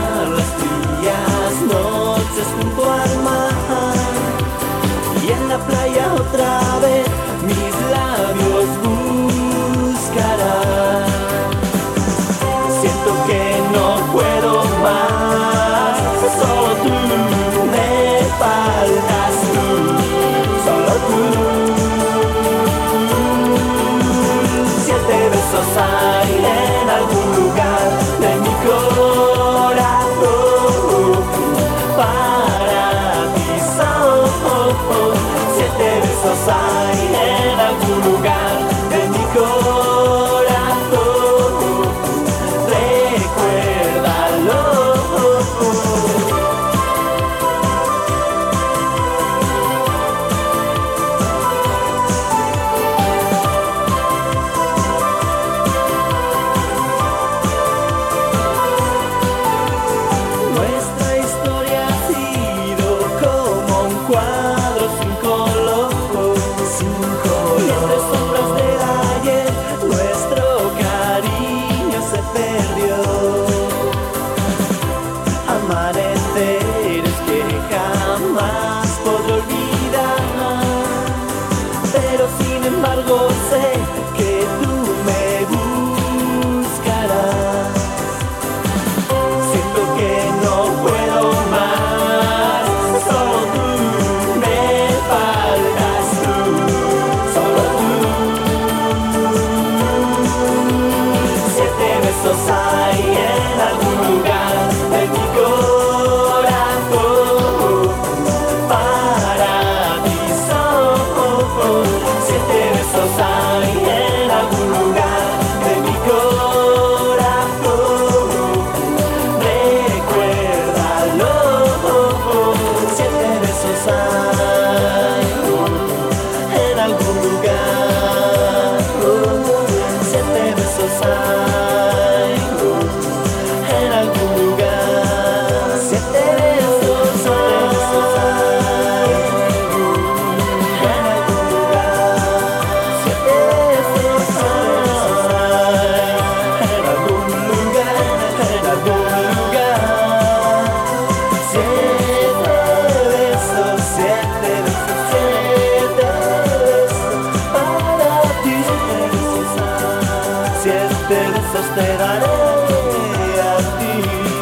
las frías noches junto al mar, y en la playa otra vez mis labios buscarán. Siento que no puedo más, solo tú, me faltas tú, solo tú. 7 besos hay en algún lugar de mi corazón para ti solo. 7 besos hay en algún lugar de mi corazón, recuérdalo. Nuestra historia ha sido como un cuadro sin color, y entre sombras del ayer nuestro cariño se perdió. Amaneceres que jamás podré olvidar, pero sin embargo sé que tú me buscarás. Siento que no puedo más, solo tú, me faltas tú, solo tú. 7 besos hay en algún lugar de mi corazón para ti solo. 7 besos hay en algún lugar de mi corazón, recuérdalo. 7 besos hay en algún lugar. 7 besos hay en algún lugar. 7 besos hay en algún lugar. 7 besos hay en algún lugar, en algún lugar. 7 besos, 7 besos, 7 besos para ti. 7 besos te daré a ti.